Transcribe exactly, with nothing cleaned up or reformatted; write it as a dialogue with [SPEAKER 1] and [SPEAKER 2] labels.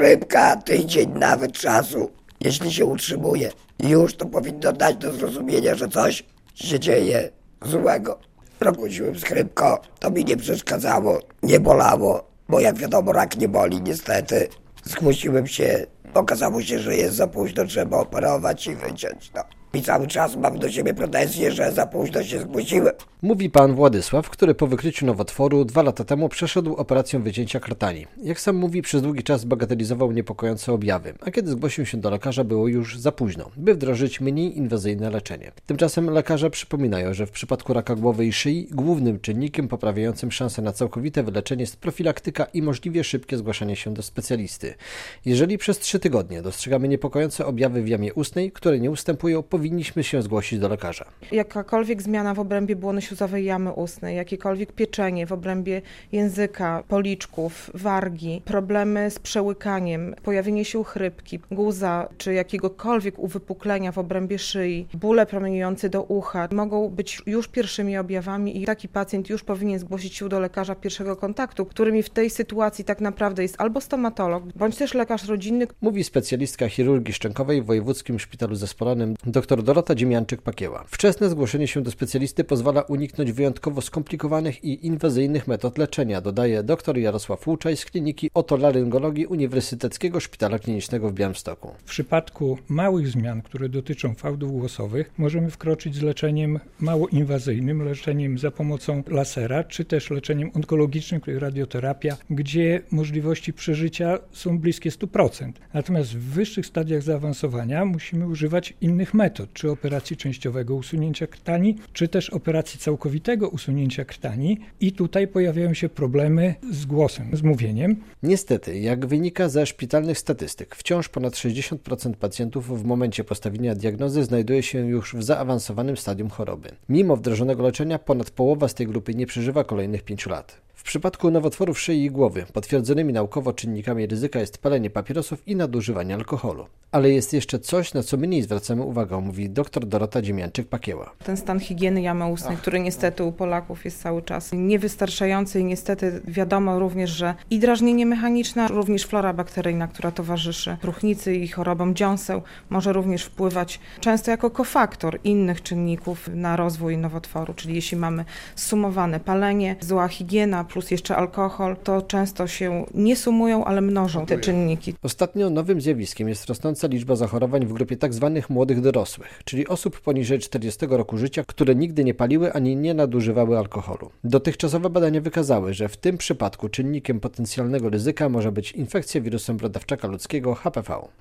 [SPEAKER 1] Chrypka, tydzień nawet czasu, jeśli się utrzymuje, już to powinno dać do zrozumienia, że coś się dzieje złego. Progłosiłem z chrypką, to mi nie przeszkadzało, nie bolało, bo jak wiadomo rak nie boli niestety. Zgłosiłem się, okazało się, że jest za późno, trzeba operować i wyciąć. No. I cały czas mam do siebie pretensje, że za późno się zgłosiłem.
[SPEAKER 2] Mówi pan Władysław, który po wykryciu nowotworu dwa lata temu przeszedł operację wycięcia krtani. Jak sam mówi, przez długi czas bagatelizował niepokojące objawy, a kiedy zgłosił się do lekarza, było już za późno, by wdrożyć mniej inwazyjne leczenie. Tymczasem lekarze przypominają, że w przypadku raka głowy i szyi głównym czynnikiem poprawiającym szanse na całkowite wyleczenie jest profilaktyka i możliwie szybkie zgłaszanie się do specjalisty. Jeżeli przez trzy tygodnie dostrzegamy niepokojące objawy w jamie ustnej, które nie ustępują, powinniśmy się zgłosić do lekarza.
[SPEAKER 3] Jakakolwiek zmiana w obrębie błony śluzowej jamy ustnej, jakiekolwiek pieczenie w obrębie języka, policzków, wargi, problemy z przełykaniem, pojawienie się chrypki, guza czy jakiegokolwiek uwypuklenia w obrębie szyi, bóle promieniujące do ucha mogą być już pierwszymi objawami i taki pacjent już powinien zgłosić się do lekarza pierwszego kontaktu, którymi w tej sytuacji tak naprawdę jest albo stomatolog, bądź też lekarz rodzinny.
[SPEAKER 2] Mówi specjalistka chirurgii szczękowej w Wojewódzkim Szpitalu Zespolonym dr Dorota Dziemianczyk-Pakieła. Wczesne zgłoszenie się do specjalisty pozwala uniknąć wyjątkowo skomplikowanych i inwazyjnych metod leczenia, dodaje dr Jarosław Łuczaj z Kliniki Otolaryngologii Uniwersyteckiego Szpitala Klinicznego w Białymstoku.
[SPEAKER 4] W przypadku małych zmian, które dotyczą fałdów głosowych, możemy wkroczyć z leczeniem mało inwazyjnym, leczeniem za pomocą lasera, czy też leczeniem onkologicznym, czyli radioterapia, gdzie możliwości przeżycia są bliskie stu procent. Natomiast w wyższych stadiach zaawansowania musimy używać innych metod, czy operacji częściowego usunięcia krtani, czy też operacji całkowitego usunięcia krtani i tutaj pojawiają się problemy z głosem, z mówieniem.
[SPEAKER 2] Niestety, jak wynika ze szpitalnych statystyk, wciąż ponad sześćdziesiąt procent pacjentów w momencie postawienia diagnozy znajduje się już w zaawansowanym stadium choroby. Mimo wdrożonego leczenia ponad połowa z tej grupy nie przeżywa kolejnych pięciu lat. W przypadku nowotworów szyi i głowy potwierdzonymi naukowo czynnikami ryzyka jest palenie papierosów i nadużywanie alkoholu. Ale jest jeszcze coś, na co mniej zwracamy uwagę, mówi dr Dorota Dziemianczyk-Pakieła.
[SPEAKER 3] Ten stan higieny jamy ustnej, Ach. który niestety u Polaków jest cały czas niewystarczający i niestety wiadomo również, że i drażnienie mechaniczne, również flora bakteryjna, która towarzyszy próchnicy i chorobom dziąseł, może również wpływać często jako kofaktor innych czynników na rozwój nowotworu, czyli jeśli mamy sumowane palenie, zła higiena plus jeszcze alkohol, to często się nie sumują, ale mnożą te czynniki.
[SPEAKER 2] Ostatnio nowym zjawiskiem jest rosnąca liczba zachorowań w grupie tzw. młodych dorosłych, czyli osób poniżej czterdziestego roku życia, które nigdy nie paliły ani nie nadużywały alkoholu. Dotychczasowe badania wykazały, że w tym przypadku czynnikiem potencjalnego ryzyka może być infekcja wirusem brodawczaka ludzkiego H P V.